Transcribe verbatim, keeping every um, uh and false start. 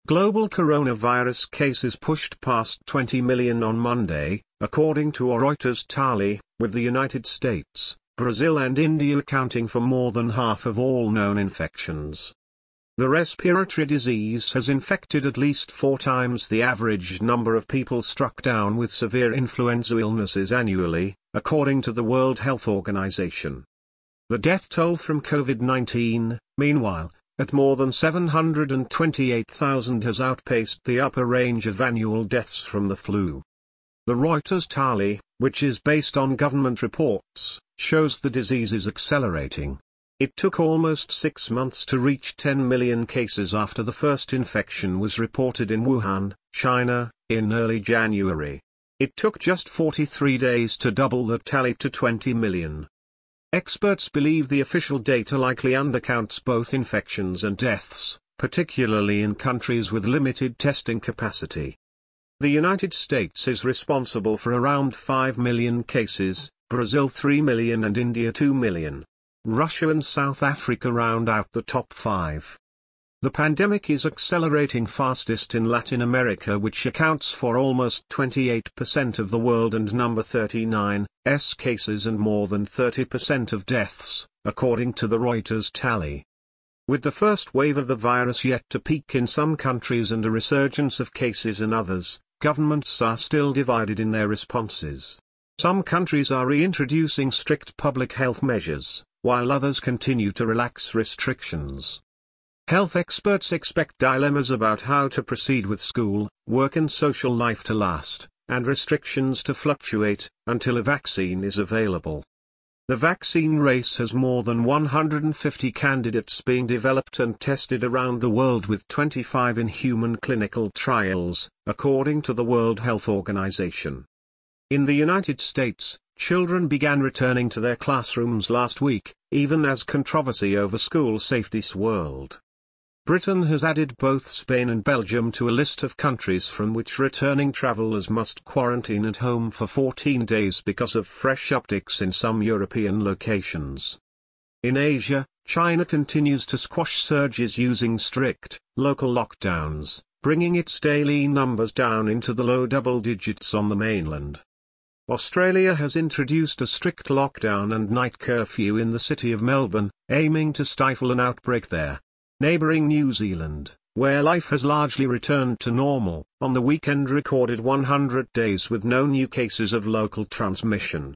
Global coronavirus cases pushed past twenty million on Monday, according to a Reuters tally, with the United States, Brazil and India accounting for more than half of all known infections. The respiratory disease has infected at least four times the average number of people struck down with severe influenza illnesses annually, according to the World Health Organization. The death toll from COVID nineteen, meanwhile, at more than seven hundred twenty-eight thousand has outpaced the upper range of annual deaths from the flu. The Reuters tally, which is based on government reports, shows the disease is accelerating. It took almost six months to reach ten million cases after the first infection was reported in Wuhan, China, in early January. It took just forty-three days to double the tally to twenty million. Experts believe the official data likely undercounts both infections and deaths, particularly in countries with limited testing capacity. The United States is responsible for around five million cases, Brazil three million and India two million. Russia and South Africa round out the top five. The pandemic is accelerating fastest in Latin America, which accounts for almost twenty-eight percent of the world and number thirty-nine's cases and more than thirty percent of deaths, according to the Reuters tally. With the first wave of the virus yet to peak in some countries and a resurgence of cases in others, governments are still divided in their responses. Some countries are reintroducing strict public health measures, while others continue to relax restrictions. Health experts expect dilemmas about how to proceed with school, work and social life to last, and restrictions to fluctuate, until a vaccine is available. The vaccine race has more than one hundred fifty candidates being developed and tested around the world, with twenty-five in human clinical trials, according to the World Health Organization. In the United States, children began returning to their classrooms last week, even as controversy over school safety swirled. Britain has added both Spain and Belgium to a list of countries from which returning travelers must quarantine at home for fourteen days because of fresh upticks in some European locations. In Asia, China continues to squash surges using strict, local lockdowns, bringing its daily numbers down into the low double digits on the mainland. Australia has introduced a strict lockdown and night curfew in the city of Melbourne, aiming to stifle an outbreak there. Neighbouring New Zealand, where life has largely returned to normal, on the weekend recorded one hundred days with no new cases of local transmission.